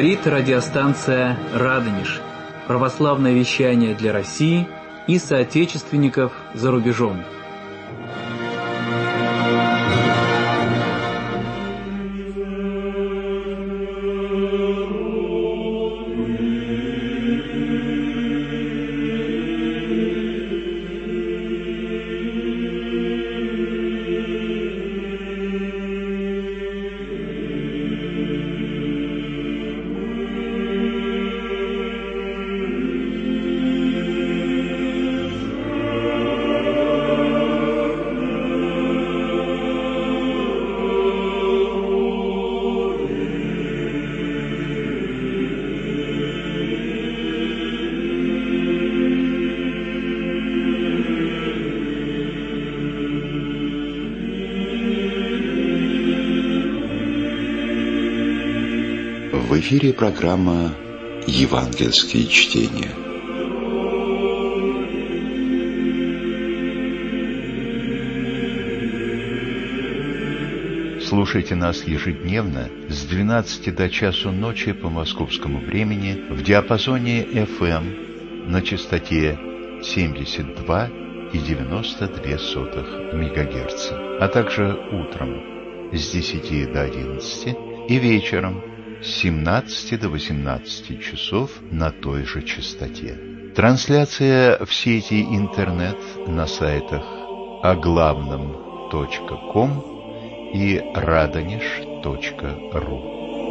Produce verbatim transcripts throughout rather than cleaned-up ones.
Говорит радиостанция «Радонеж». Православное вещание для России и соотечественников за рубежом. В эфире программа «Евангельские чтения». Слушайте нас ежедневно с двенадцати до часу ночи по московскому времени в диапазоне эф эм на частоте семьдесят два и девяносто две сотых мегагерца, а также утром с десяти до одиннадцати и вечером с семнадцати до восемнадцати часов на той же частоте. Трансляция в сети интернет на сайтах оглавном точка ком и радонеж точка ру.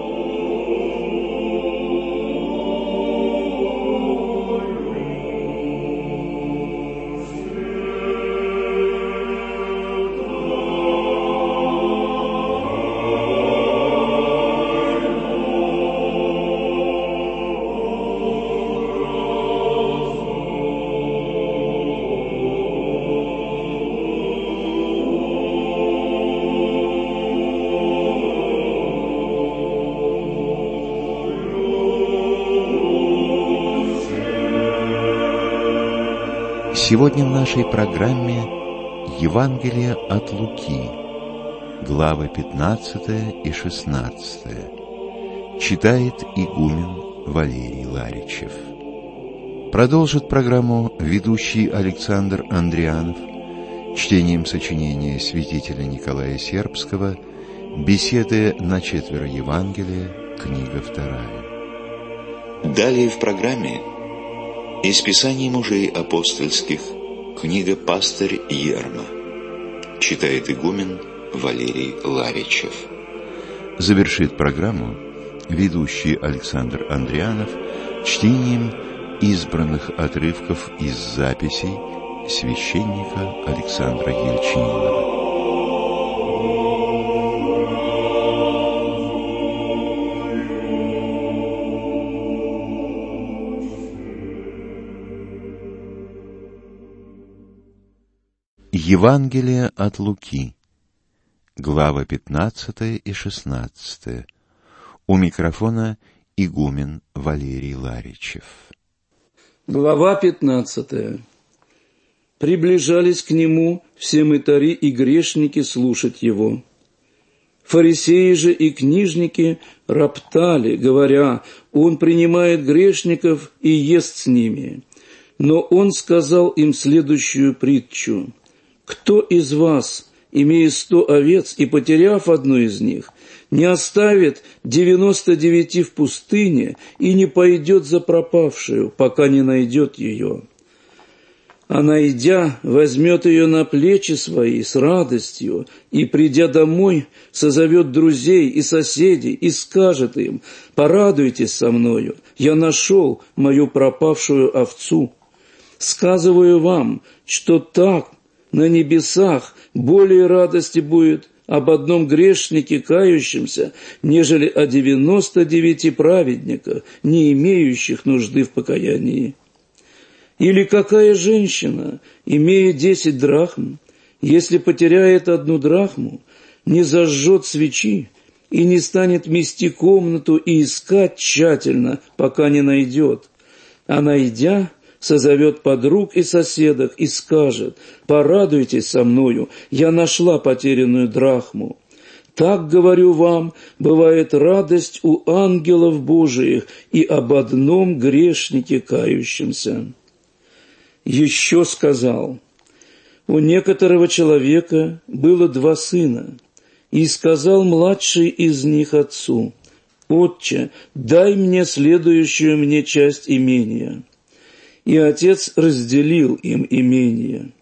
Сегодня в нашей программе Евангелие от Луки, главы пятнадцатая и шестнадцатая. Читает игумен Валерий Ларичев. Продолжит программу ведущий Александр Андрианов чтением сочинения святителя Николая Сербского «Беседы на четверо Евангелия», книга вторая. Далее в программе из Писаний мужей апостольских, книга «Пастырь Ерма». Читает игумен Валерий Ларичев. Завершит программу ведущий Александр Андрианов чтением избранных отрывков из записей священника Александра Ельчининова. Евангелие от Луки, глава пятнадцатая и шестнадцатая. У микрофона игумен Валерий Ларичев. Глава пятнадцатая. Приближались к нему все мытари и грешники слушать его. Фарисеи же и книжники роптали, говоря: он принимает грешников и ест с ними. Но он сказал им следующую притчу: кто из вас, имея сто овец и потеряв одну из них, не оставит девяносто девяти в пустыне и не пойдет за пропавшую, пока не найдет ее? А найдя, возьмет ее на плечи свои с радостью, и, придя домой, созовет друзей и соседей и скажет им: порадуйтесь со мною, я нашел мою пропавшую овцу. Сказываю вам, что так на небесах более радости будет об одном грешнике, кающемся, нежели о девяноста девяти праведниках, не имеющих нужды в покаянии. Или какая женщина, имея десять драхм, если потеряет одну драхму, не зажжет свечи и не станет мести комнату и искать тщательно, пока не найдет, а найдя, созовет подруг и соседок и скажет: порадуйтесь со мною, я нашла потерянную драхму. Так, говорю вам, бывает радость у ангелов Божиих и об одном грешнике кающемся». Еще сказал: «У некоторого человека было два сына, и сказал младший из них отцу: Отче, дай мне следующую мне часть имения. И отец разделил им имение.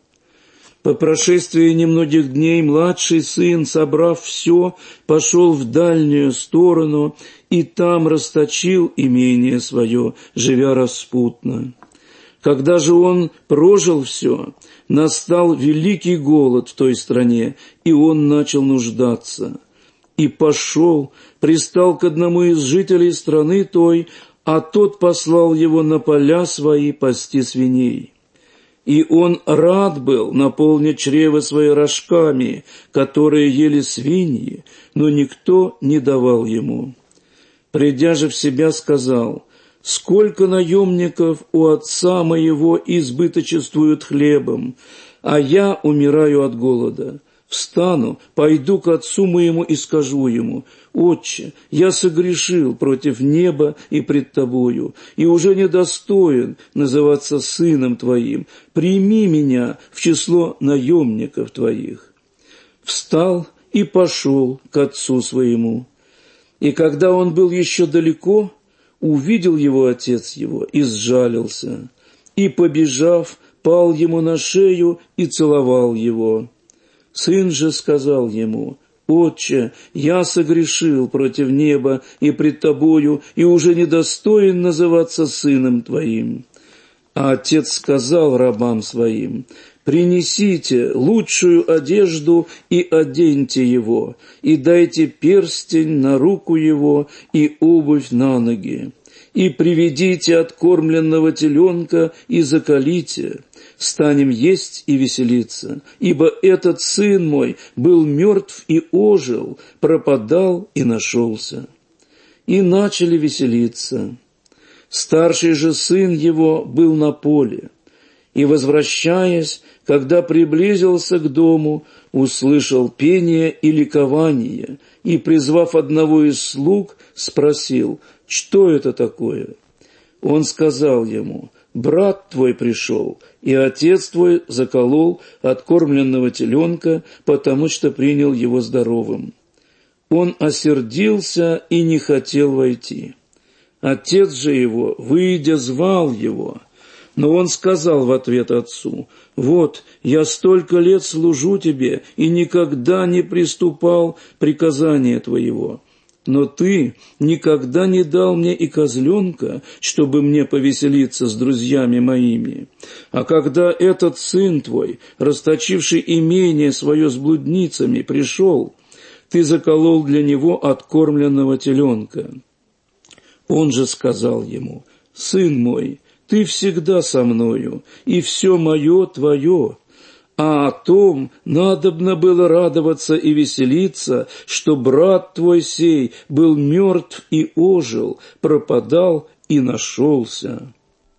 По прошествии немногих дней младший сын, собрав все, пошел в дальнюю сторону и там расточил имение свое, живя распутно. Когда же он прожил все, настал великий голод в той стране, и он начал нуждаться. И пошел, пристал к одному из жителей страны той, а тот послал его на поля свои пасти свиней. И он рад был наполнить чрево свои рожками, которые ели свиньи, но никто не давал ему. Придя же в себя, сказал: «Сколько наемников у отца моего избыточествуют хлебом, а я умираю от голода. Встану, пойду к отцу моему и скажу ему: Отче, я согрешил против неба и пред тобою, и уже недостоин называться сыном твоим. Прими меня в число наемников твоих». Встал и пошел к отцу своему. И когда он был еще далеко, увидел его отец его и сжалился, и, побежав, пал ему на шею и целовал его. Сын же сказал ему: «Отче, я согрешил против неба и пред тобою, и уже недостоин называться сыном твоим». А отец сказал рабам своим: «Принесите лучшую одежду и оденьте его, и дайте перстень на руку его и обувь на ноги, и приведите откормленного теленка и заколите. Станем есть и веселиться, ибо этот сын мой был мертв и ожил, пропадал и нашелся». И начали веселиться. Старший же сын его был на поле, и, возвращаясь, когда приблизился к дому, услышал пение и ликование, и, призвав одного из слуг, спросил: «Что это такое?» Он сказал ему: «Брат твой пришел, и отец твой заколол откормленного теленка, потому что принял его здоровым». Он осердился и не хотел войти. Отец же его, выйдя, звал его. Но он сказал в ответ отцу: «Вот, я столько лет служу тебе и никогда не приступал приказания твоего. Но ты никогда не дал мне и козленка, чтобы мне повеселиться с друзьями моими. А когда этот сын твой, расточивший имение свое с блудницами, пришел, ты заколол для него откормленного теленка». Он же сказал ему: «Сын мой, ты всегда со мною, и все мое твое. А о том надобно было радоваться и веселиться, что брат твой сей был мертв и ожил, пропадал и нашелся».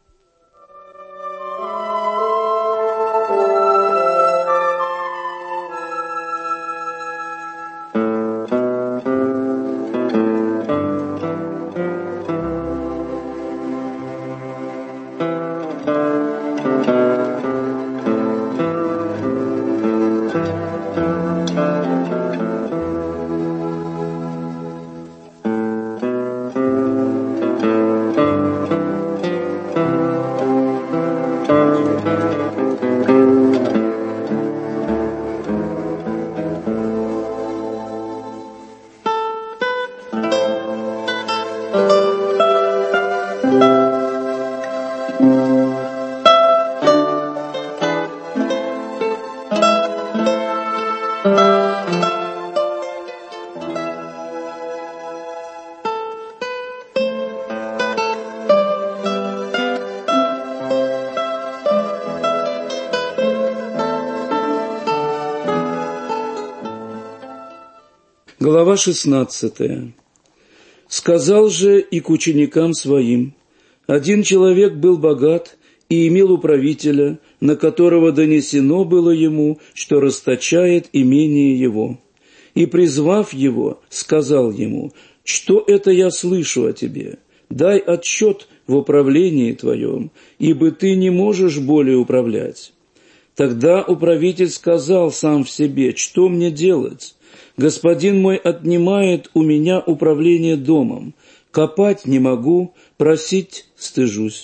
Глава шестнадцатая. «Сказал же и к ученикам своим: один человек был богат и имел управителя, на которого донесено было ему, что расточает имение его. И, призвав его, сказал ему: «Что это я слышу о тебе? Дай отчет в управлении твоем, ибо ты не можешь более управлять». Тогда управитель сказал сам в себе: «Что мне делать? Господин мой отнимает у меня управление домом. Копать не могу, просить стыжусь.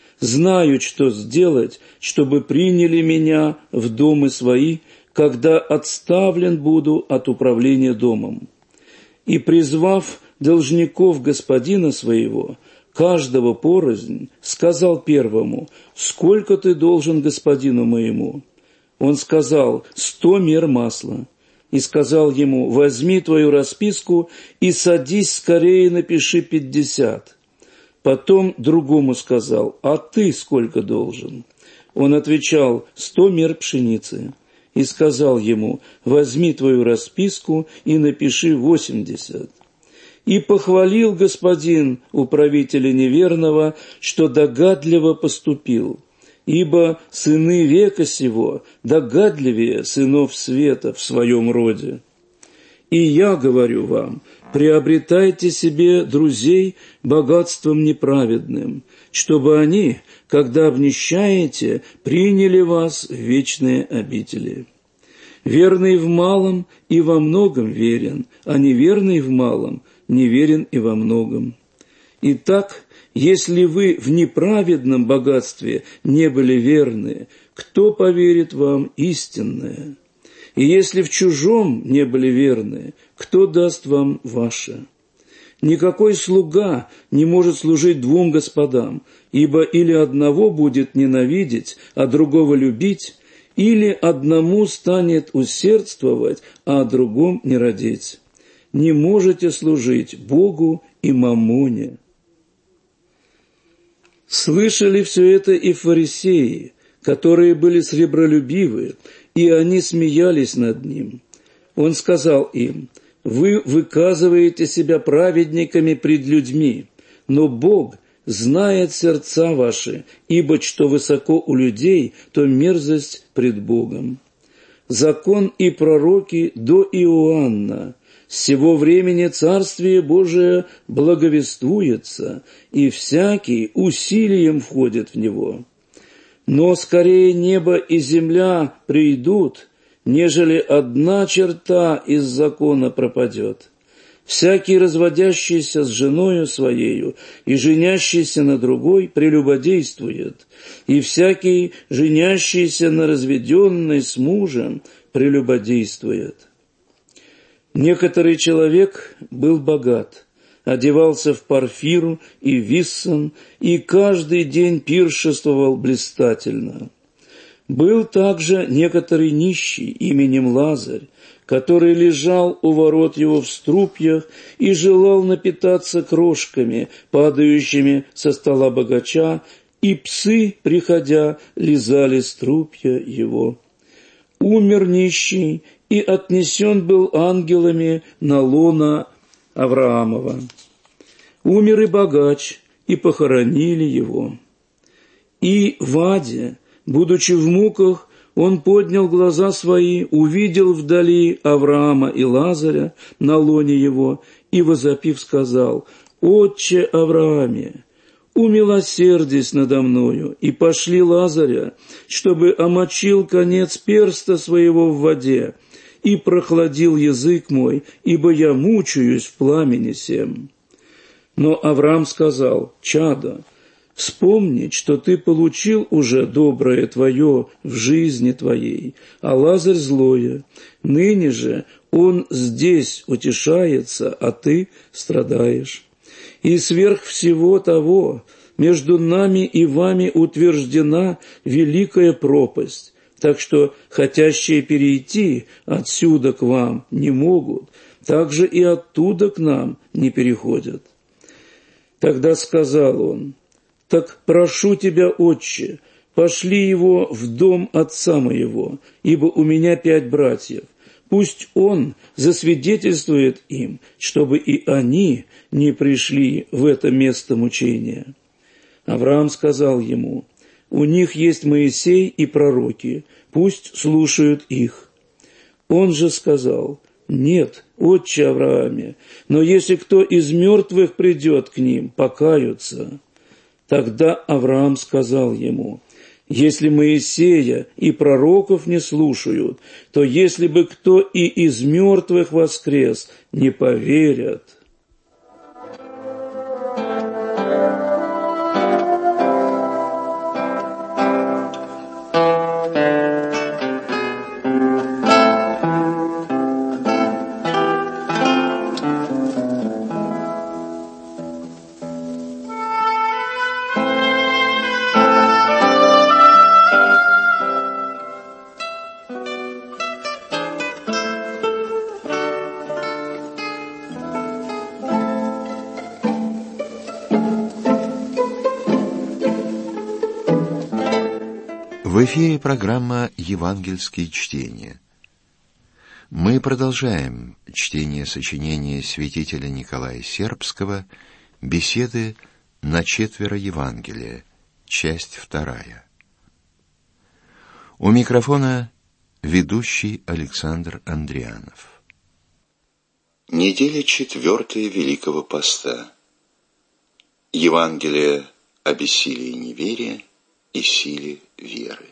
Знаю, что сделать, чтобы приняли меня в домы свои, когда отставлен буду от управления домом». И, призвав должников господина своего, каждого порознь, сказал первому: «Сколько ты должен господину моему?» Он сказал: «Сто мер масла». И сказал ему: «Возьми твою расписку и садись скорее, напиши пятьдесят». Потом другому сказал: «А ты сколько должен?» Он отвечал: «Сто мер пшеницы». И сказал ему: «Возьми твою расписку и напиши восемьдесят». И похвалил господин управителя неверного, что догадливо поступил, ибо сыны века сего догадливее сынов света в своем роде. И я говорю вам: приобретайте себе друзей богатством неправедным, чтобы они, когда обнищаете, приняли вас в вечные обители. Верный в малом и во многом верен, а неверный в малом неверен и во многом. Итак, если вы в неправедном богатстве не были верны, кто поверит вам истинное? И если в чужом не были верны, кто даст вам ваше? Никакой слуга не может служить двум господам, ибо или одного будет ненавидеть, а другого любить, или одному станет усердствовать, а о другом не родить. Не можете служить Богу и маммоне. Слышали все это и фарисеи, которые были сребролюбивы, и они смеялись над ним. Он сказал им: «Вы выказываете себя праведниками пред людьми, но Бог знает сердца ваши, ибо что высоко у людей, то мерзость пред Богом. Закон и пророки до Иоанна. С сего времени Царствие Божие благовествуется, и всякий усилием входит в него. Но скорее небо и земля придут, нежели одна черта из закона пропадет. Всякий, разводящийся с женою своею и женящийся на другой, прелюбодействует, и всякий, женящийся на разведенной с мужем, прелюбодействует». Некоторый человек был богат, одевался в парфиру и виссан, и каждый день пиршествовал блистательно. Был также некоторый нищий именем Лазарь, который лежал у ворот его в струпьях и желал напитаться крошками, падающими со стола богача, и псы, приходя, лизали струпья его. Умер нищий и отнесен был ангелами на лоно Авраамова. Умер и богач, и похоронили его. И в аде, будучи в муках, он поднял глаза свои, увидел вдали Авраама и Лазаря на лоне его, и, возопив, сказал: «Отче Аврааме, умилосердись надо мною, и пошли Лазаря, чтобы омочил конец перста своего в воде, и прохладил язык мой, ибо я мучаюсь в пламени сем». Но Авраам сказал: «Чадо, вспомни, что ты получил уже доброе твое в жизни твоей, а Лазарь злое. Ныне же он здесь утешается, а ты страдаешь. И сверх всего того между нами и вами утверждена великая пропасть, так что хотящие перейти отсюда к вам не могут, так же и оттуда к нам не переходят». Тогда сказал он: «Так прошу тебя, отче, пошли его в дом отца моего, ибо у меня пять братьев. Пусть он засвидетельствует им, чтобы и они не пришли в это место мучения». Авраам сказал ему: «У них есть Моисей и пророки, пусть слушают их». Он же сказал: Нет, отче Аврааме, но если кто из мертвых придет к ним, покаются». Тогда Авраам сказал ему: «Если Моисея и пророков не слушают, то если бы кто и из мертвых воскрес, не поверят». В эфире программа «Евангельские чтения». Мы продолжаем чтение сочинения святителя Николая Сербского «Беседы на четверо Евангелия», часть вторая. У микрофона ведущий Александр Андрианов. Неделя четвертая Великого Поста. Евангелие о бессилии неверия и силе веры.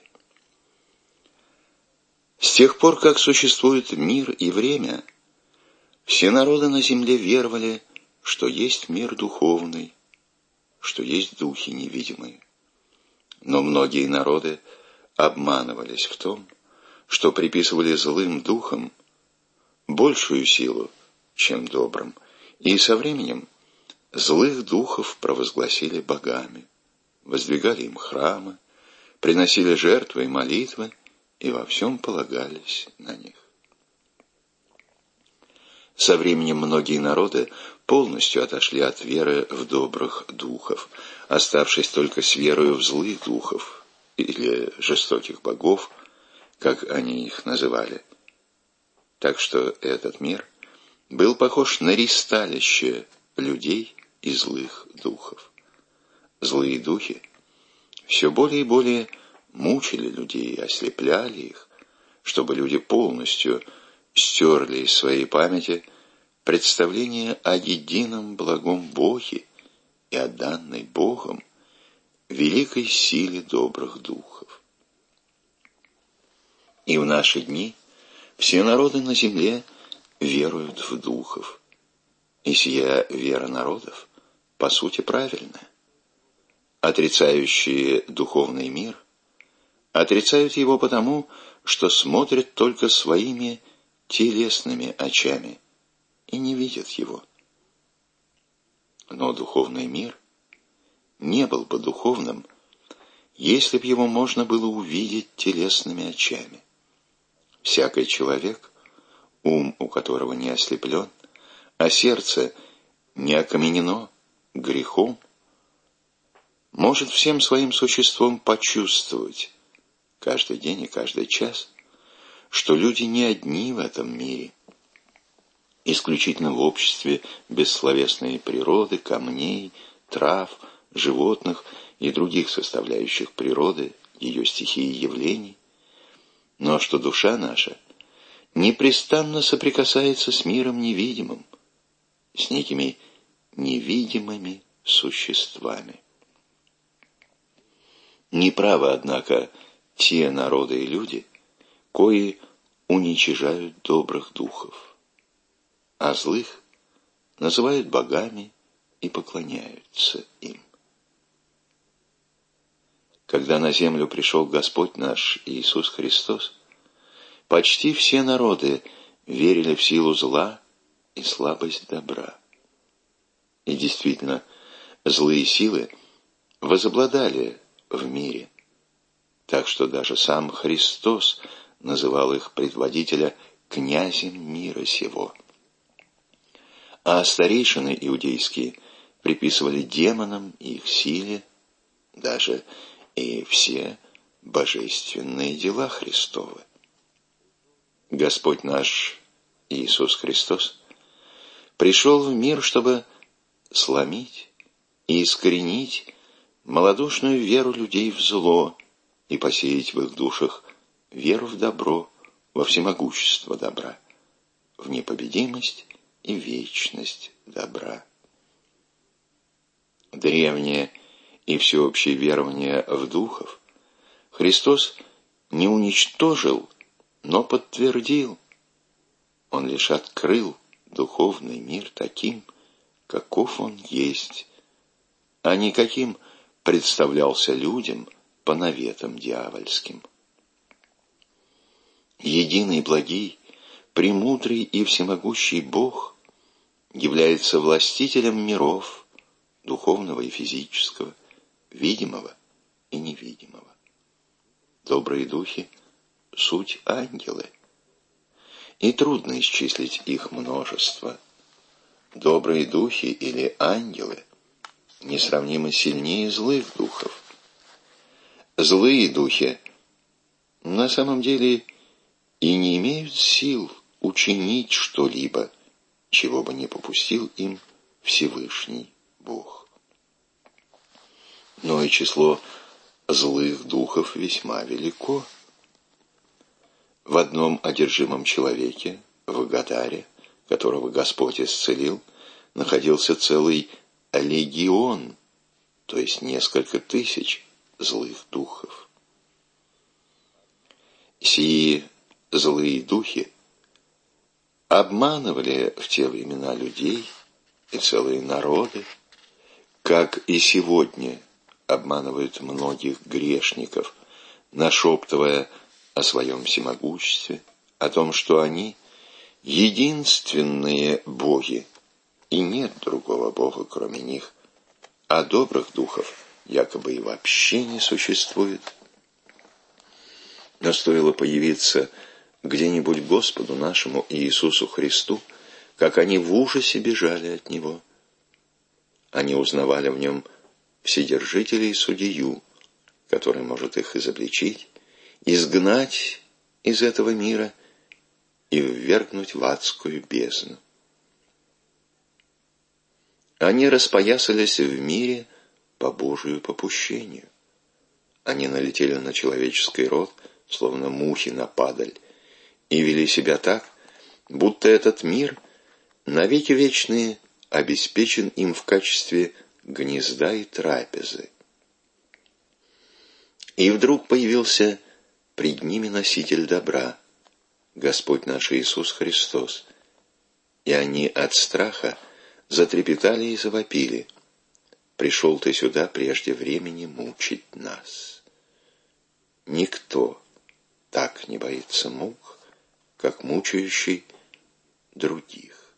С тех пор, как существует мир и время, все народы на земле веровали, что есть мир духовный, что есть духи невидимые. Но многие народы обманывались в том, что приписывали злым духам большую силу, чем добрым, и со временем злых духов провозгласили богами, воздвигали им храмы, приносили жертвы и молитвы и во всем полагались на них. Со временем многие народы полностью отошли от веры в добрых духов, оставшись только с верою в злых духов или жестоких богов, как они их называли. Так что этот мир был похож на ристалище людей и злых духов. Злые духи все более и более мучили людей, ослепляли их, чтобы люди полностью стерли из своей памяти представление о едином благом Боге и о данной Богом великой силе добрых духов. И в наши дни все народы на земле веруют в духов, и сия вера народов по сути правильная. Отрицающие духовный мир отрицают его потому, что смотрят только своими телесными очами и не видят его. Но духовный мир не был бы духовным, если б его можно было увидеть телесными очами. Всякий человек, ум у которого не ослеплен, а сердце не окаменено грехом, может всем своим существом почувствовать каждый день и каждый час, что люди не одни в этом мире, исключительно в обществе бессловесной природы, камней, трав, животных и других составляющих природы, ее стихии и явлений, но что душа наша непрестанно соприкасается с миром невидимым, с некими невидимыми существами. Неправы, однако, те народы и люди, кои уничижают добрых духов, а злых называют богами и поклоняются им. Когда на землю пришел Господь наш Иисус Христос, почти все народы верили в силу зла и слабость добра. И действительно, злые силы возобладали в мире, так что даже сам Христос называл их предводителя князем мира сего. А старейшины иудейские приписывали демонам и их силе даже и все божественные дела Христовы. Господь наш Иисус Христос пришел в мир, чтобы сломить и искоренить малодушную веру людей в зло и посеять в их душах веру в добро, во всемогущество добра, в непобедимость и вечность добра. Древнее и всеобщее верование в духов Христос не уничтожил, но подтвердил. Он лишь открыл духовный мир таким, каков он есть, а не каким представлялся людям по наветам дьявольским. Единый благий, премудрый и всемогущий Бог является властителем миров, духовного и физического, видимого и невидимого. Добрые духи — суть ангелы, и трудно исчислить их множество. Добрые духи или ангелы несравнимо сильнее злых духов. Злые духи на самом деле и не имеют сил учинить что-либо, чего бы не попустил им Всевышний Бог. Но и число злых духов весьма велико. В одном одержимом человеке, в Гадаре, которого Господь исцелил, находился целый легион, то есть несколько тысяч злых духов. Сии злые духи обманывали в те времена людей и целые народы, как и сегодня обманывают многих грешников, нашептывая о своем всемогуществе, о том, что они единственные боги, и нет другого бога, кроме них, а добрых духов якобы и вообще не существует. Но стоило появиться где-нибудь Господу нашему Иисусу Христу, как они в ужасе бежали от Него. Они узнавали в Нем Вседержителя и Судью, который может их изобличить, изгнать из этого мира и ввергнуть в адскую бездну. Они распоясались в мире по Божию попущению. Они налетели на человеческий род, словно мухи на падаль, и вели себя так, будто этот мир навеки вечные обеспечен им в качестве гнезда и трапезы. И вдруг появился пред ними носитель добра, Господь наш Иисус Христос, и они от страха затрепетали и завопили: «Пришел ты сюда прежде времени мучить нас». Никто так не боится мук, как мучающий других.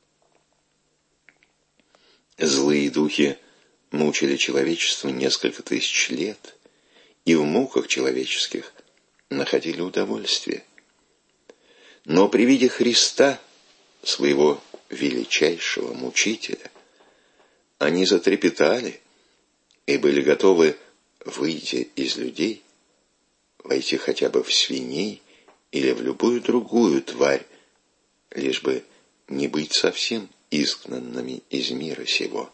Злые духи мучили человечество несколько тысяч лет, и в муках человеческих находили удовольствие. Но при виде Христа, своего величайшего мучителя, они затрепетали и были готовы, выйдя из людей, войти хотя бы в свиней или в любую другую тварь, лишь бы не быть совсем изгнанными из мира сего.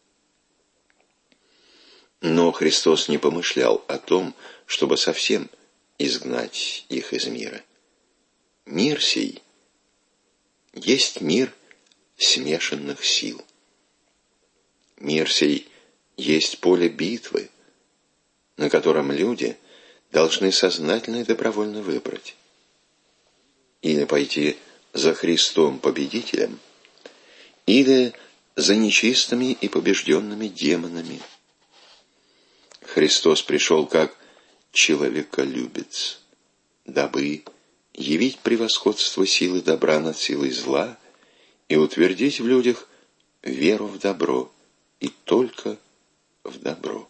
Но Христос не помышлял о том, чтобы совсем изгнать их из мира. Мир сей есть мир смешанных сил. Мир сей есть поле битвы, на котором люди должны сознательно и добровольно выбрать: или пойти за Христом победителем, или за нечистыми и побежденными демонами. Христос пришел как человеколюбец, дабы явить превосходство силы добра над силой зла и утвердить в людях веру в добро, и только в добро.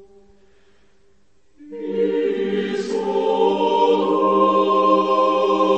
Oh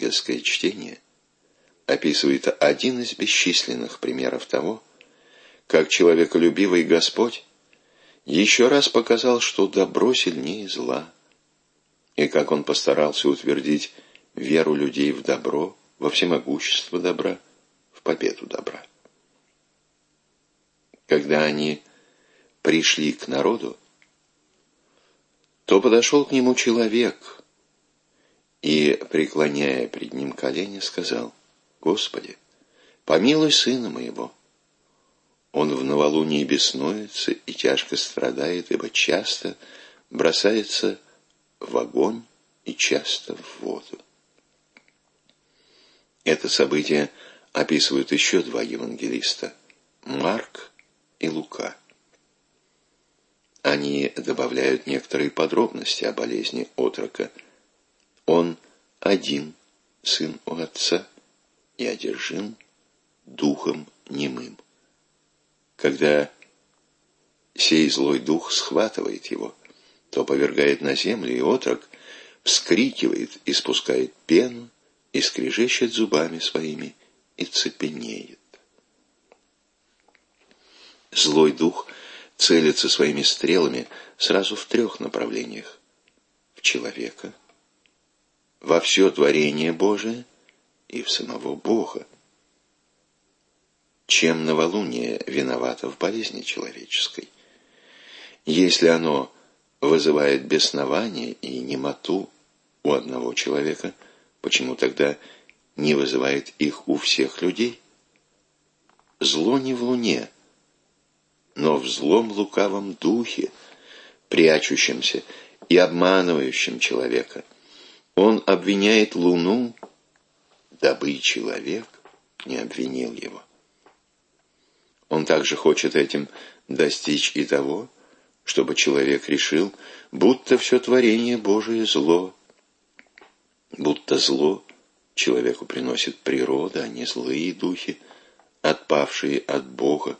евангельское чтение описывает один из бесчисленных примеров того, как человеколюбивый Господь еще раз показал, что добро сильнее зла, и как Он постарался утвердить веру людей в добро, во всемогущество добра, в победу добра. Когда они пришли к народу, то подошел к нему человек и, преклоняя пред ним колени, сказал: «Господи, помилуй сына моего. Он в новолунии беснуется и тяжко страдает, ибо часто бросается в огонь и часто в воду». Это событие описывают еще два евангелиста – Марк и Лука. Они добавляют некоторые подробности о болезни отрока. Он один, сын у отца, и одержим духом немым. Когда сей злой дух схватывает его, то повергает на землю, и отрок вскрикивает, испускает пену, и скрежещет зубами своими, и цепенеет. Злой дух целится своими стрелами сразу в трех направлениях: в человека, во все творение Божие и в самого Бога. Чем новолуние виновато в болезни человеческой? Если оно вызывает беснование и немоту у одного человека, почему тогда не вызывает их у всех людей? Зло не в луне, но в злом лукавом духе, прячущемся и обманывающем человека. Он обвиняет луну, дабы и человек не обвинил его. Он также хочет этим достичь и того, чтобы человек решил, будто все творение Божие зло, будто зло человеку приносит природа, а не злые духи, отпавшие от Бога.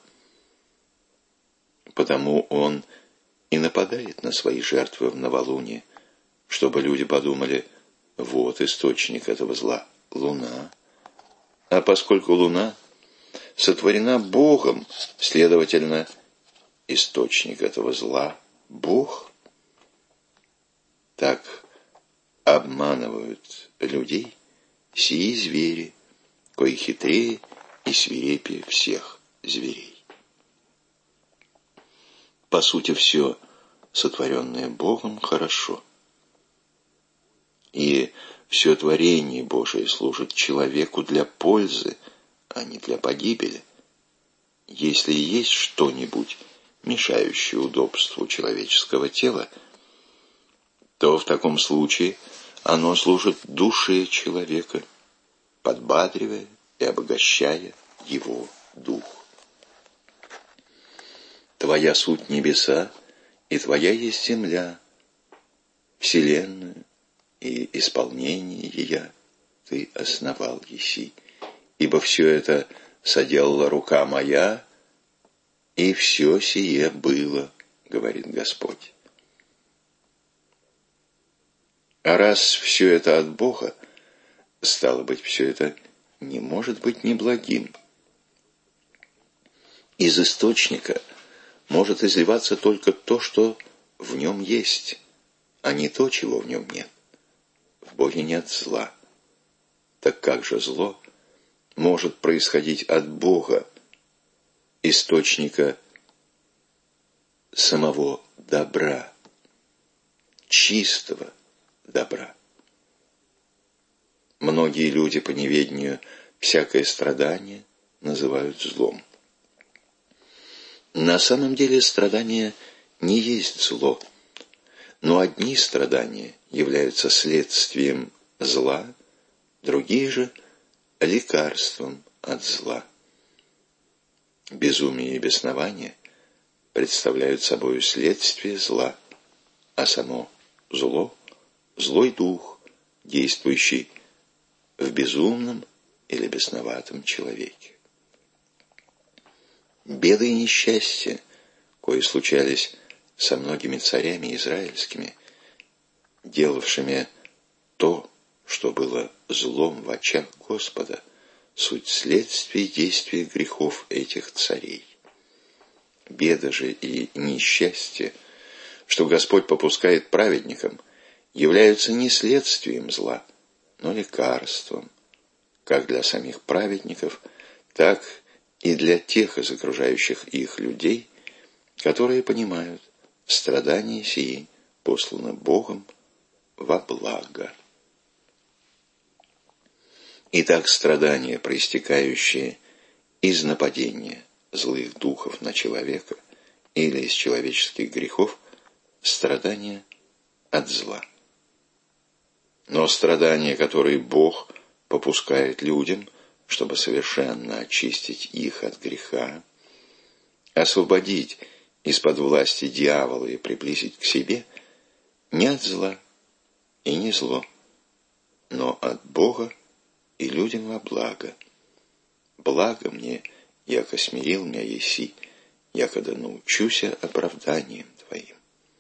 Потому он и нападает на свои жертвы в новолуние, чтобы люди подумали: вот источник этого зла — луна. А поскольку луна сотворена Богом, следовательно, источник этого зла — Бог. Так обманывают людей сии звери, кои хитрее и свирепее всех зверей. По сути, все сотворенное Богом хорошо. И все творение Божие служит человеку для пользы, а не для погибели. Если есть что-нибудь, мешающее удобству человеческого тела, то в таком случае оно служит душе человека, подбадривая и обогащая его дух. Твоя суть небеса, и твоя есть земля, вселенную и исполнение ея ты основал еси. Ибо все это соделала рука моя, и все сие было, говорит Господь. А раз все это от Бога, стало быть, все это не может быть неблагим. Из источника может изливаться только то, что в нем есть, а не то, чего в нем нет. В Боге нет зла. Так как же зло может происходить от Бога, источника самого добра, чистого добра? Многие люди по неведению всякое страдание называют злом. На самом деле страдание не есть зло, но одни страдания являются следствием зла, другие же – лекарством от зла. Безумие и беснование представляют собой следствие зла, а само зло – злой дух, действующий в безумном или бесноватом человеке. Беды и несчастья, кои случались со многими царями израильскими, делавшими то, что было злом в очах Господа, суть следствия действия грехов этих царей. Беда же и несчастье, что Господь попускает праведникам, являются не следствием зла, но лекарством, как для самих праведников, так и для тех из окружающих их людей, которые понимают, страдания сии посланы Богом во благо. Итак, страдания, проистекающие из нападения злых духов на человека или из человеческих грехов, страдания от зла. Но страдания, которые Бог попускает людям, чтобы совершенно очистить их от греха, освободить из-под власти дьявола и приблизить к себе, не от зла и не зло, но от Бога и людям во благо. Благо мне, яко смирил меня еси, якогда научуся оправданием Твоим.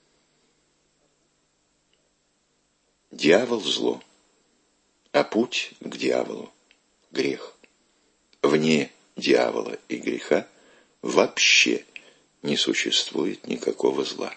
Дьявол – зло, а путь к дьяволу – грех. Вне дьявола и греха вообще не существует никакого зла.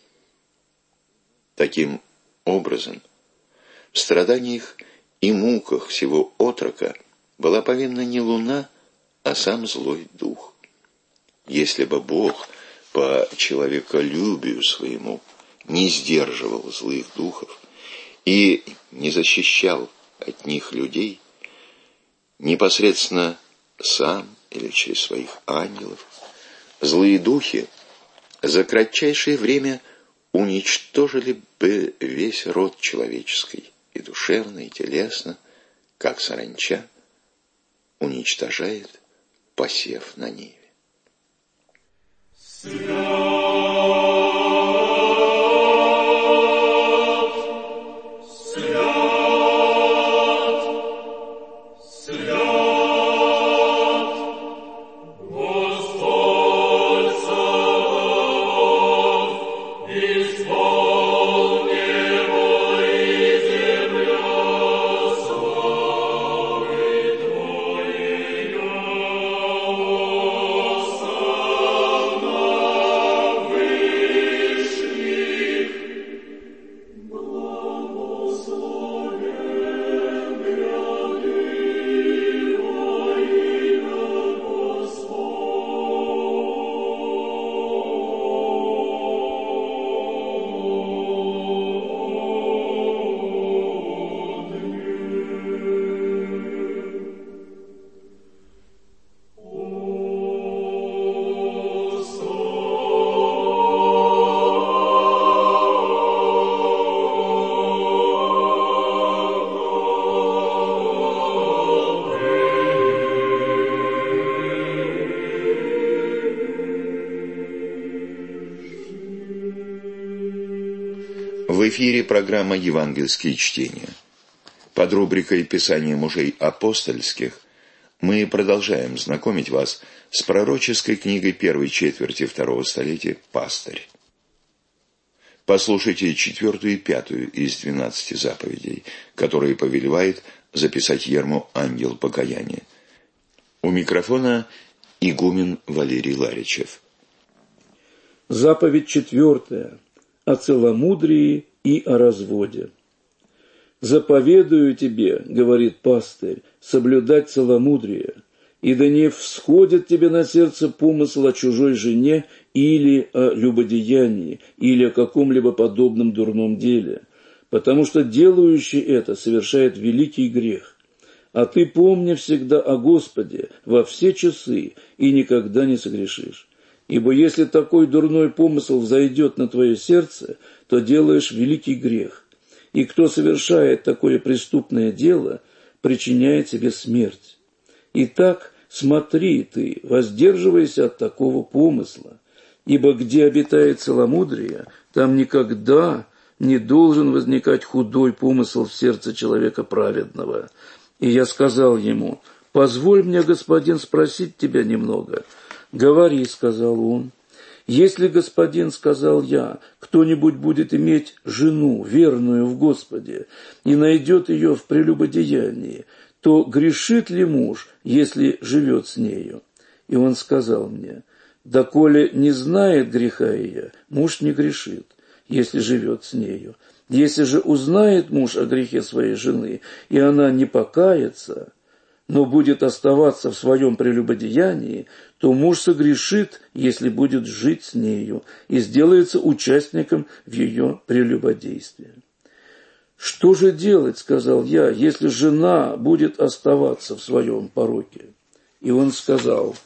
Таким образом, в страданиях и муках всего отрока была повинна не луна, а сам злой дух. Если бы Бог по человеколюбию своему не сдерживал злых духов и не защищал от них людей, непосредственно сам или через своих ангелов, злые духи за кратчайшее время уничтожили бы весь род человеческий, и душевно, и телесно, как саранча уничтожает посев на ниве. В эфире программа «Евангельские чтения». Под рубрикой «Писание мужей апостольских» мы продолжаем знакомить вас с пророческой книгой первой четверти второго столетия «Пастырь». Послушайте четвертую и пятую из двенадцати заповедей, которые повелевает записать ерму «Ангел покаяния». У микрофона игумен Валерий Ларичев. Заповедь четвертая. О целомудрии и о разводе. «Заповедую тебе, — говорит пастырь, — соблюдать целомудрие, и да не всходит тебе на сердце помысл о чужой жене или о любодеянии, или о каком-либо подобном дурном деле, потому что делающий это совершает великий грех. А ты помни всегда о Господе во все часы и никогда не согрешишь. Ибо если такой дурной помысл взойдет на твое сердце, то делаешь великий грех. И кто совершает такое преступное дело, причиняет себе смерть. Итак, смотри ты, воздерживайся от такого помысла. Ибо где обитает целомудрие, там никогда не должен возникать худой помысл в сердце человека праведного. И я сказал ему: позволь мне, господин, спросить тебя немного. «Говори», — сказал он. Если, господин, сказал я, кто-нибудь будет иметь жену, верную в Господе, и найдет ее в прелюбодеянии, то грешит ли муж, если живет с нею? И он сказал мне: доколе не знает греха ее, муж не грешит, если живет с нею. Если же узнает муж о грехе своей жены, и она не покается, но будет оставаться в своем прелюбодеянии, то муж согрешит, если будет жить с нею, и сделается участником в ее прелюбодействе. «Что же делать, — сказал я, — если жена будет оставаться в своем пороке?» И он сказал: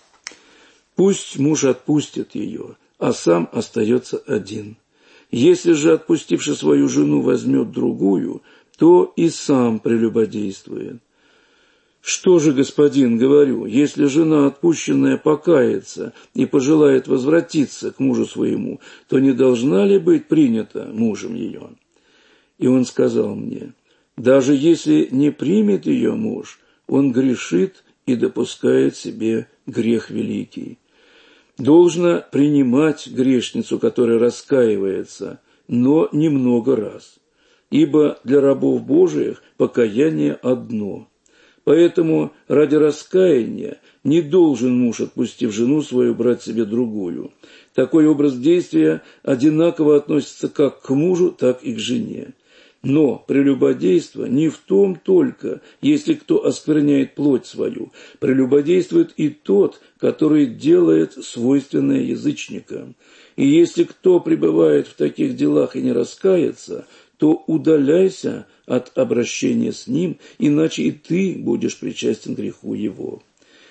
«Пусть муж отпустит ее, а сам остается один. Если же, отпустивши свою жену, возьмет другую, то и сам прелюбодействует. Что же, господин, говорю, если жена отпущенная покается и пожелает возвратиться к мужу своему, то не должна ли быть принята мужем ее?» И он сказал мне: даже если не примет ее муж, он грешит и допускает себе грех великий. Должно принимать грешницу, которая раскаивается, но немного раз, ибо для рабов Божиих покаяние одно. Поэтому ради раскаяния не должен муж, отпустив жену свою, брать себе другую. Такой образ действия одинаково относится как к мужу, так и к жене. Но прелюбодейство не в том только, если кто оскверняет плоть свою. Прелюбодействует и тот, который делает свойственное язычникам. И если кто пребывает в таких делах и не раскается, то удаляйся от обращения с ним, иначе и ты будешь причастен к греху его.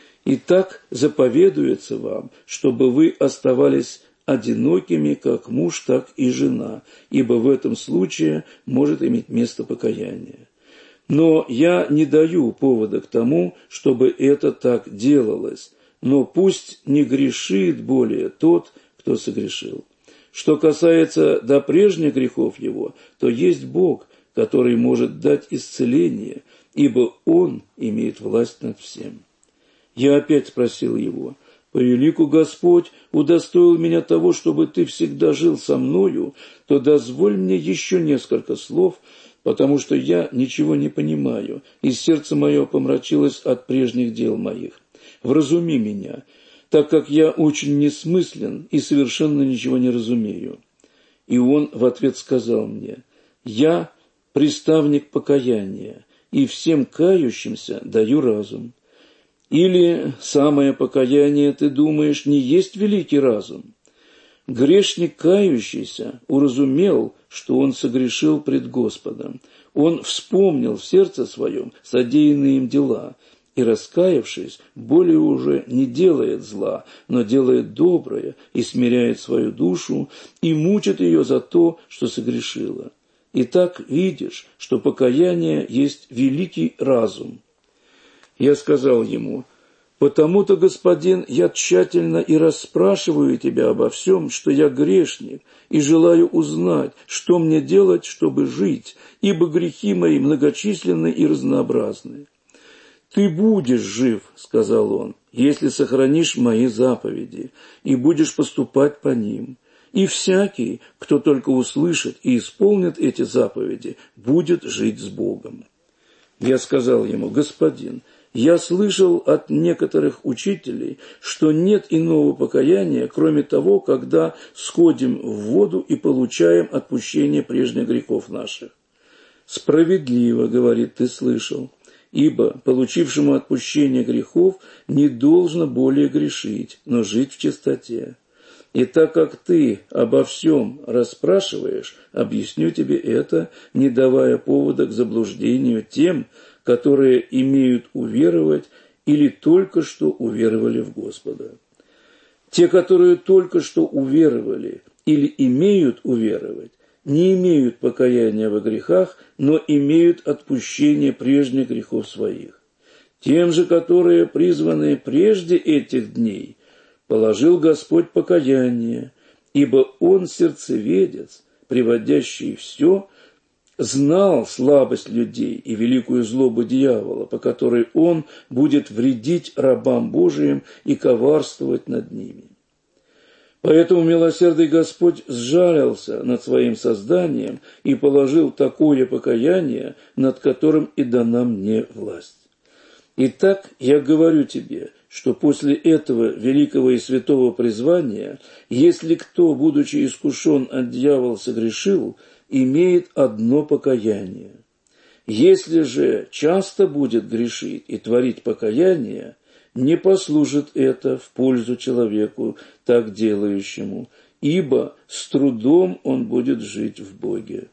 Итак, заповедуется вам, чтобы вы оставались одинокими, как муж, так и жена, ибо в этом случае может иметь место покаяние. Но я не даю повода к тому, чтобы это так делалось, но пусть не грешит более тот, кто согрешил. Что касается до прежних грехов его, то есть Бог, который может дать исцеление, ибо Он имеет власть над всем. Я опять спросил его: по велику Господь удостоил меня того, чтобы ты всегда жил со мною, то дозволь мне еще несколько слов, потому что я ничего не понимаю, и сердце мое помрачилось от прежних дел моих. Вразуми меня, так как я очень несмыслен и совершенно ничего не разумею». И он в ответ сказал мне: «Я приставник покаяния, и всем кающимся даю разум. Или самое покаяние, ты думаешь, не есть великий разум? Грешник кающийся уразумел, что он согрешил пред Господом. Он вспомнил в сердце своем содеянные им дела, и, раскаявшись, более уже не делает зла, но делает доброе и смиряет свою душу и мучит ее за то, что согрешила. Итак, видишь, что покаяние есть великий разум». Я сказал ему: «Потому-то, господин, я тщательно и расспрашиваю тебя обо всем, что я грешник, и желаю узнать, что мне делать, чтобы жить, ибо грехи мои многочисленны и разнообразны». «Ты будешь жив, — сказал он, — если сохранишь мои заповеди и будешь поступать по ним. И всякий, кто только услышит и исполнит эти заповеди, будет жить с Богом». Я сказал ему: «Господин, я слышал от некоторых учителей, что нет иного покаяния, кроме того, когда сходим в воду и получаем отпущение прежних грехов наших». «Справедливо, — говорит, — ты слышал, ибо получившему отпущение грехов не должно более грешить, но жить в чистоте. И так как ты обо всем расспрашиваешь, объясню тебе это, не давая повода к заблуждению тем, которые имеют уверовать или только что уверовали в Господа. Те, которые только что уверовали или имеют уверовать, не имеют покаяния во грехах, но имеют отпущение прежних грехов своих. Тем же, которые призваны прежде этих дней, положил Господь покаяние, ибо Он сердцеведец, приводящий все, знал слабость людей и великую злобу дьявола, по которой он будет вредить рабам Божиим и коварствовать над ними. Поэтому милосердный Господь сжалился над своим созданием и положил такое покаяние, над которым и дана мне власть. Итак, я говорю тебе, что после этого великого и святого призвания, если кто, будучи искушен от дьявола, согрешил, имеет одно покаяние. Если же часто будет грешить и творить покаяние, не послужит это в пользу человеку, так делающему, ибо с трудом он будет жить в Боге.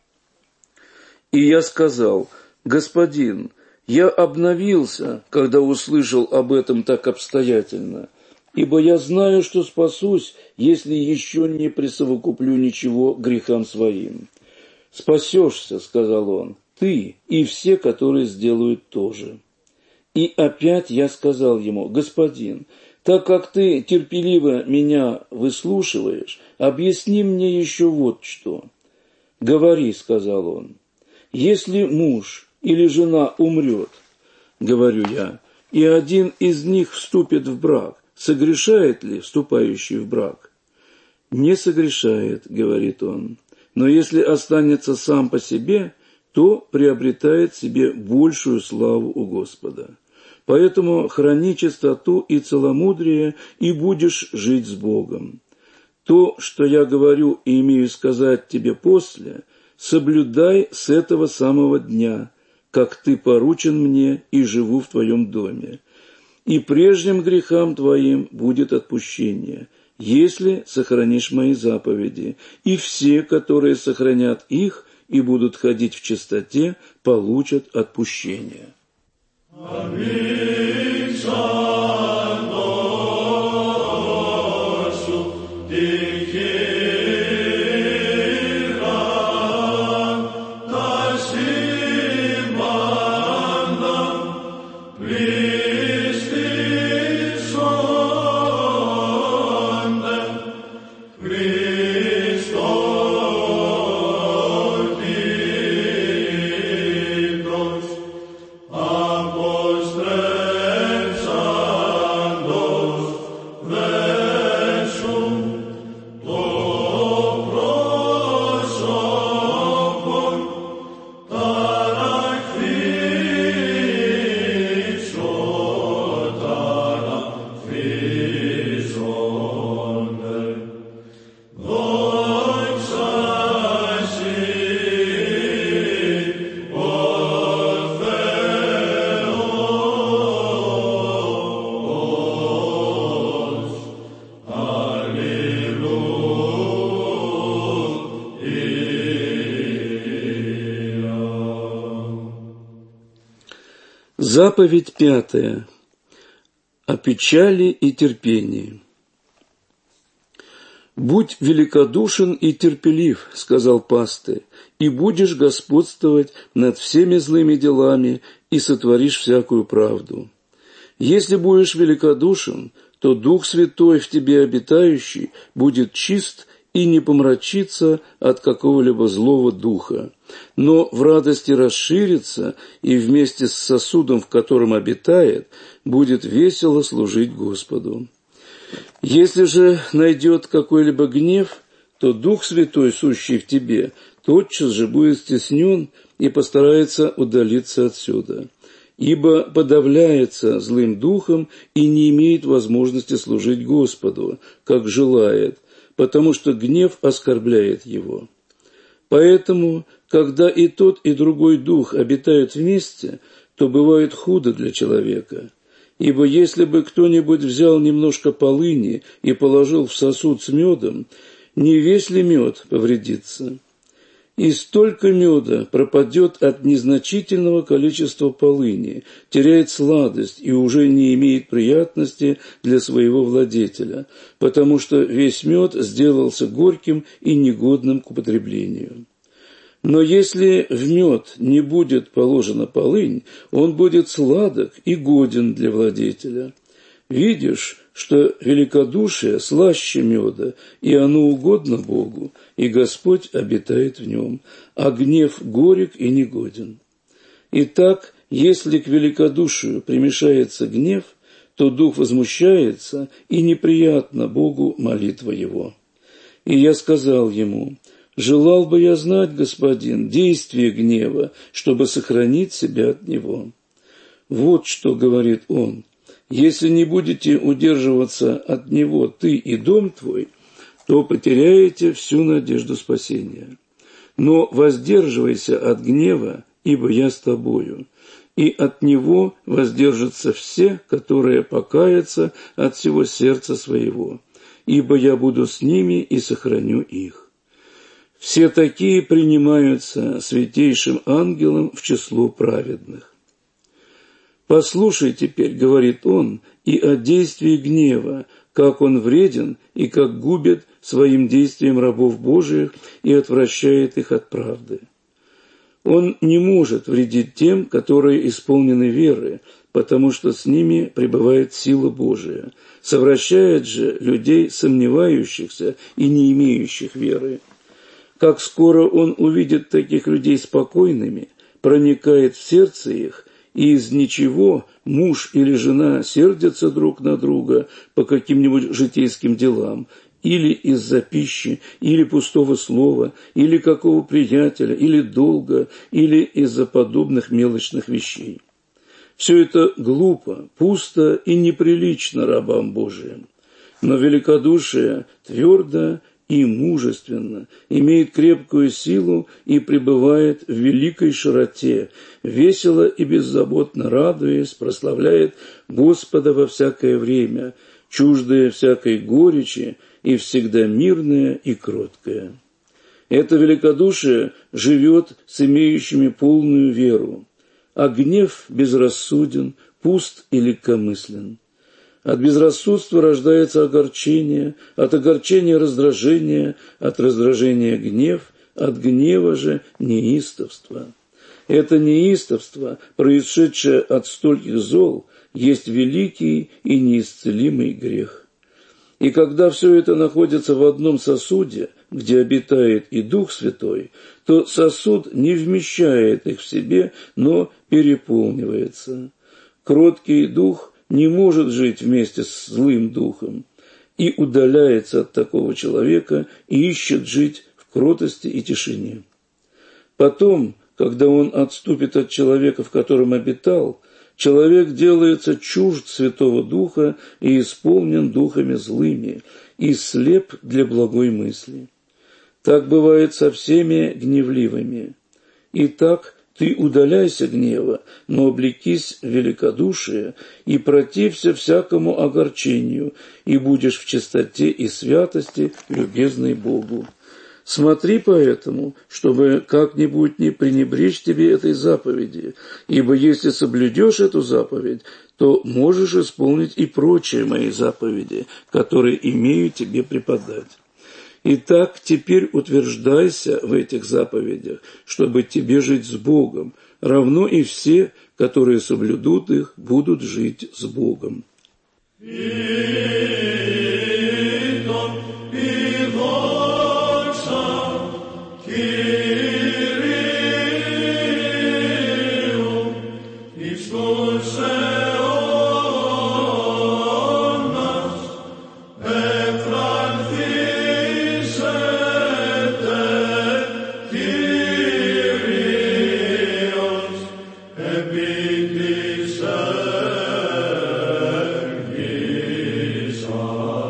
И я сказал: Господин, я обновился, когда услышал об этом так обстоятельно, ибо я знаю, что спасусь, если еще не присовокуплю ничего грехам своим. Спасешься, сказал он, ты и все, которые сделают то же. И опять я сказал ему: Господин, так как ты терпеливо меня выслушиваешь, объясни мне еще вот что. Говори, сказал он, если муж или жена умрет, говорю я, и один из них вступит в брак, согрешает ли вступающий в брак? Не согрешает, говорит он, но если останется сам по себе, то приобретает себе большую славу у Господа. Поэтому храни чистоту и целомудрие, и будешь жить с Богом. То, что я говорю и имею сказать тебе после, соблюдай с этого самого дня, как ты поручен мне и живу в твоем доме. И прежним грехам твоим будет отпущение, если сохранишь мои заповеди, и все, которые сохранят их и будут ходить в чистоте, получат отпущение. Аминь. Заповедь пятая. О печали и терпении. «Будь великодушен и терпелив, — сказал пастырь, — и будешь господствовать над всеми злыми делами и сотворишь всякую правду. Если будешь великодушен, то Дух Святой в тебе обитающий будет чист и не помрачится от какого-либо злого духа, но в радости расширится и вместе с сосудом, в котором обитает, будет весело служить Господу. Если же найдет какой-либо гнев, то Дух Святой, сущий в тебе, тотчас же будет стеснен и постарается удалиться отсюда, ибо подавляется злым духом и не имеет возможности служить Господу, как желает, потому что гнев оскорбляет его. Поэтому, когда и тот, и другой дух обитают вместе, то бывает худо для человека. Ибо если бы кто-нибудь взял немножко полыни и положил в сосуд с медом, не весь ли мед повредится? И столько меда пропадет от незначительного количества полыни, теряет сладость и уже не имеет приятности для своего владетеля, потому что весь мед сделался горьким и негодным к употреблению. Но если в мед не будет положена полынь, он будет сладок и годен для владетеля. Видишь, что великодушие слаще меда, и оно угодно Богу, и Господь обитает в нем, а гнев горек и негоден. Итак, если к великодушию примешается гнев, то дух возмущается, и неприятно Богу молитва его. И я сказал ему: желал бы я знать, господин, действие гнева, чтобы сохранить себя от него. Вот что говорит он: если не будете удерживаться от него ты и дом твой, то потеряете всю надежду спасения. Но воздерживайся от гнева, ибо я с тобою, и от него воздержатся все, которые покаятся от всего сердца своего, ибо я буду с ними и сохраню их. Все такие принимаются святейшим ангелом в число праведных. Послушай теперь, говорит он, и о действии гнева, как он вреден и как губит своим действием рабов Божиих и отвращает их от правды. Он не может вредить тем, которые исполнены веры, потому что с ними пребывает сила Божия, совращает же людей, сомневающихся и не имеющих веры. Как скоро он увидит таких людей спокойными, проникает в сердце их, и из ничего муж или жена сердятся друг на друга по каким-нибудь житейским делам, или из-за пищи, или пустого слова, или какого приятеля, или долга, или из-за подобных мелочных вещей. Все это глупо, пусто и неприлично рабам Божиим. Но великодушие твердо и мужественно, имеет крепкую силу и пребывает в великой широте, весело и беззаботно радуясь, прославляет Господа во всякое время, чуждое всякой горечи и всегда мирное и кроткое. Это великодушие живет с имеющими полную веру, а гнев безрассуден, пуст и легкомыслен. От безрассудства рождается огорчение, от огорчения раздражение, от раздражения гнев, от гнева же неистовство. Это неистовство, происшедшее от стольких зол, есть великий и неисцелимый грех. И когда все это находится в одном сосуде, где обитает и Дух Святой, то сосуд не вмещает их в себе, но переполнивается. Кроткий дух не может жить вместе с злым духом и удаляется от такого человека и ищет жить в кротости и тишине. Потом, когда он отступит от человека, в котором обитал, человек делается чужд Святого Духа и исполнен духами злыми, и слеп для благой мысли. Так бывает со всеми гневливыми. Итак, ты удаляйся гнева, но облекись в великодушие и протився всякому огорчению, и будешь в чистоте и святости любезный Богу. Смотри поэтому, чтобы как-нибудь не пренебречь тебе этой заповеди, ибо если соблюдешь эту заповедь, то можешь исполнить и прочие мои заповеди, которые имею тебе преподать. Итак, теперь утверждайся в этих заповедях, чтобы тебе жить с Богом, равно и все, которые соблюдут их, будут жить с Богом. Song.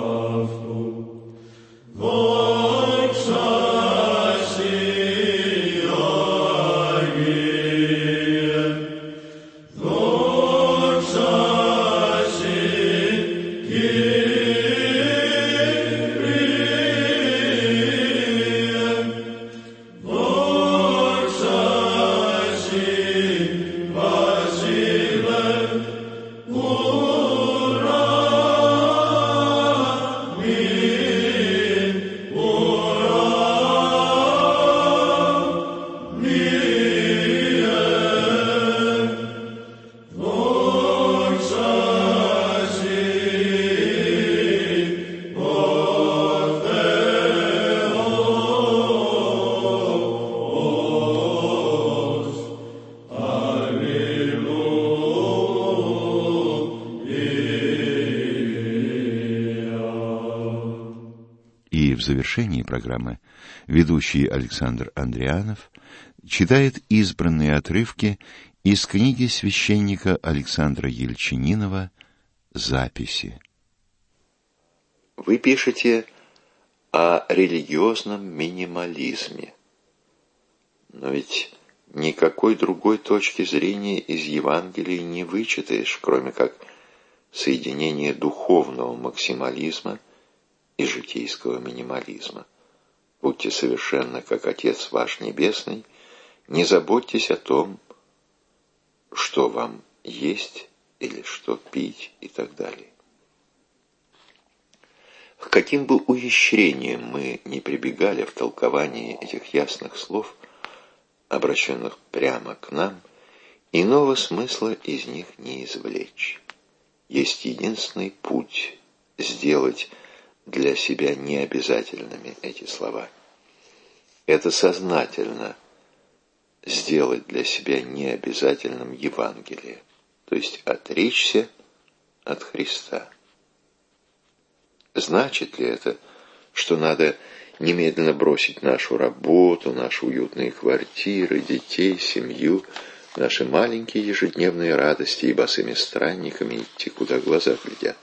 завершении программы ведущий Александр Андрианов читает избранные отрывки из книги священника Александра Ельчининова «Записи». Вы пишете о религиозном минимализме. Но ведь никакой другой точки зрения из Евангелия не вычитаешь, кроме как соединение духовного максимализма и житейского минимализма. Будьте совершенно как Отец ваш Небесный, не заботьтесь о том, что вам есть или что пить и так далее. К каким бы ухищрениям мы не прибегали в толковании этих ясных слов, обращенных прямо к нам, иного смысла из них не извлечь. Есть единственный путь сделать для себя необязательными эти слова. Это сознательно сделать для себя необязательным Евангелие, то есть отречься от Христа. Значит ли это, что надо немедленно бросить нашу работу, наши уютные квартиры, детей, семью, наши маленькие ежедневные радости и босыми странниками идти, куда глаза глядят?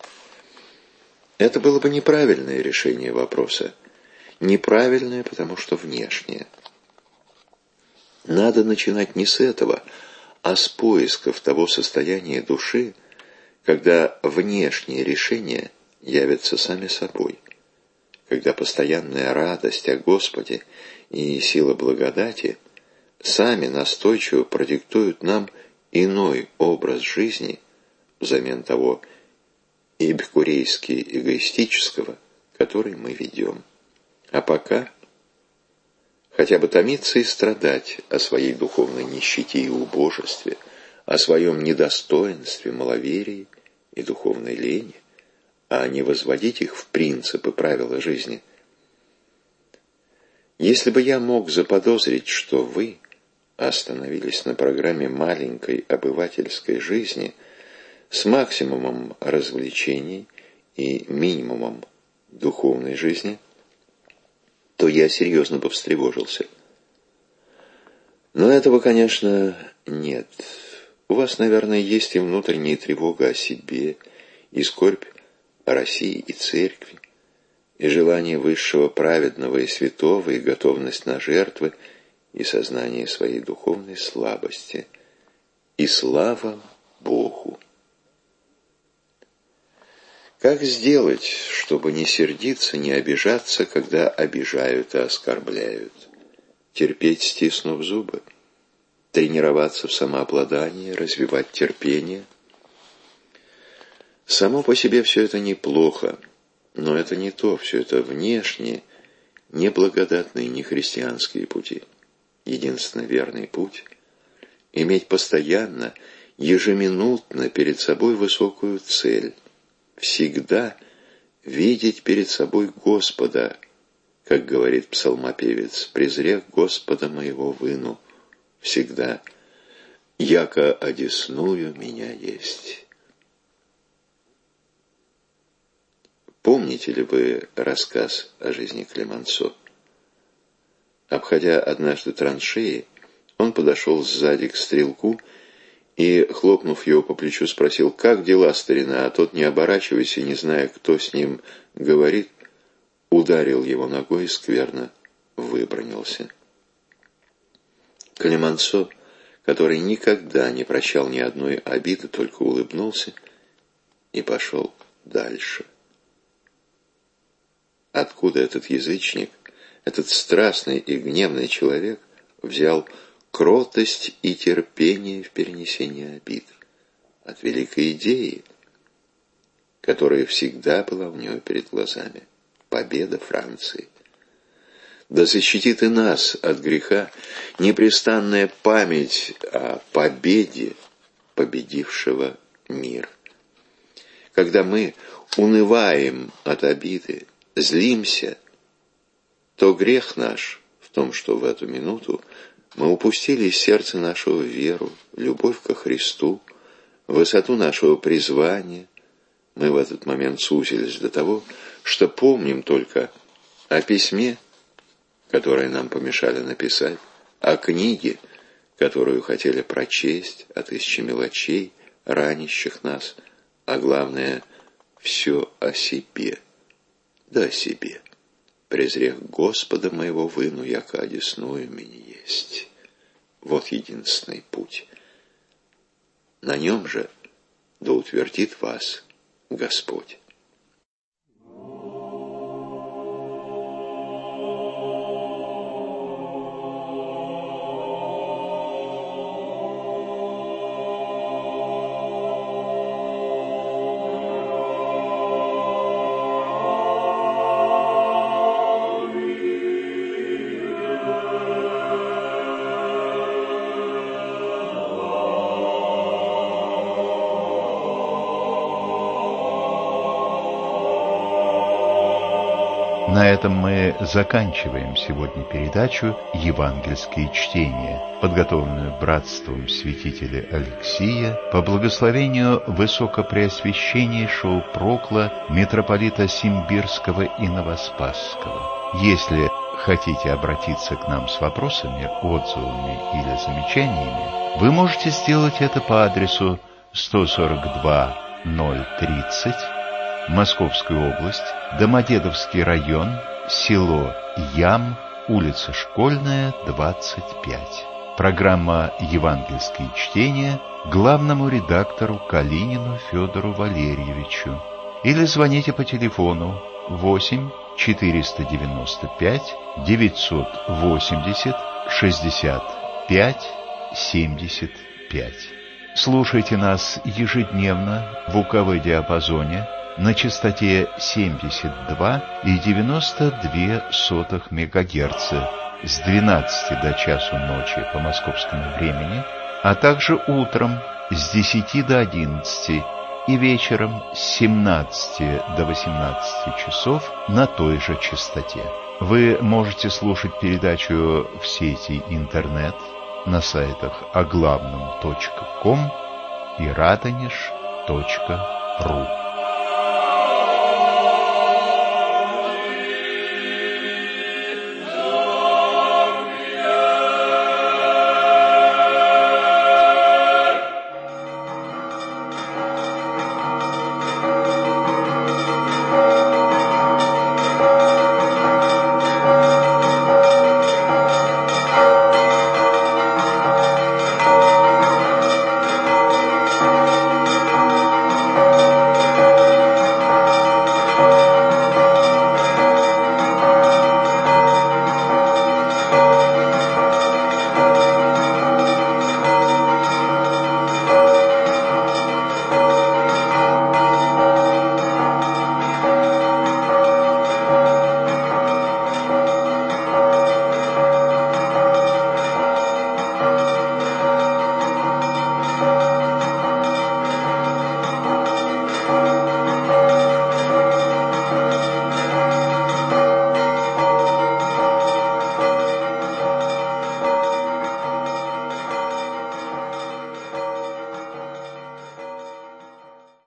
Это было бы неправильное решение вопроса. Неправильное, потому что внешнее. Надо начинать не с этого, а с поисков того состояния души, когда внешние решения явятся сами собой, когда постоянная радость о Господе и сила благодати сами настойчиво продиктуют нам иной образ жизни взамен того эпикурейски-эгоистического, который мы ведем. А пока хотя бы томиться и страдать о своей духовной нищете и убожестве, о своем недостоинстве, маловерии и духовной лени, а не возводить их в принципы правила жизни. Если бы я мог заподозрить, что вы остановились на программе маленькой обывательской жизни с максимумом развлечений и минимумом духовной жизни, то я серьезно бы встревожился. Но этого, конечно, нет. У вас, наверное, есть и внутренняя тревога о себе, и скорбь о России и Церкви, и желание высшего праведного и святого, и готовность на жертвы, и сознание своей духовной слабости. И слава Богу! Как сделать, чтобы не сердиться, не обижаться, когда обижают и оскорбляют? Терпеть, стиснув зубы? Тренироваться в самообладании, развивать терпение? Само по себе все это неплохо, но это не то, все это внешние, неблагодатные, нехристианские пути. Единственный верный путь – иметь постоянно, ежеминутно перед собой высокую цель, всегда видеть перед собой Господа, как говорит псалмопевец, «Презрех Господа моего выну, всегда, яко одесную меня есть». Помните ли вы рассказ о жизни Климансо? Обходя однажды траншеи, он подошел сзади к стрелку и, хлопнув его по плечу, спросил: «Как дела, старина?» А тот, не оборачиваясь и не зная, кто с ним говорит, ударил его ногой и скверно выбранился. Климансо, который никогда не прощал ни одной обиды, только улыбнулся и пошел дальше. Откуда этот язычник, этот страстный и гневный человек взял кротость и терпение в перенесении обид? От великой идеи, которая всегда была у него перед глазами. Победа Франции. Да защитит и нас от греха непрестанная память о победе победившего мир. Когда мы унываем от обиды, злимся, то грех наш в том, что в эту минуту мы упустили из сердца нашего веру, любовь ко Христу, высоту нашего призвания. Мы в этот момент сузились до того, что помним только о письме, которое нам помешали написать, о книге, которую хотели прочесть, о тысяче мелочей, ранящих нас, а главное, все о себе, да о себе. Презрех Господа моего выну, яко одесную меня есть. Вот единственный путь. На нем же да утвердит вас Господь. На этом мы заканчиваем сегодня передачу «Евангельские чтения», подготовленную братством святителя Алексия по благословению высокопреосвященнейшего прокла митрополита Симбирского и Новоспасского. Если хотите обратиться к нам с вопросами, отзывами или замечаниями, вы можете сделать это по адресу сто сорок два ноль тридцать, Московская область, Домодедовский район, село Ям, улица Школьная, двадцать пять. Программа «Евангельские чтения» главному редактору Калинину Федору Валерьевичу. Или звоните по телефону восемь четыреста девяносто пять девятьсот восемьдесят шестьдесят пять семьдесят пять. Слушайте нас ежедневно в УКВ диапазоне на частоте семьдесят два и девяносто две сотых мегагерца с двенадцати до часу ночи по московскому времени, а также утром с десяти до одиннадцати и вечером с семнадцати до восемнадцати часов на той же частоте. Вы можете слушать передачу в сети интернет на сайтах оглавном точка ком и радонеж точка ру.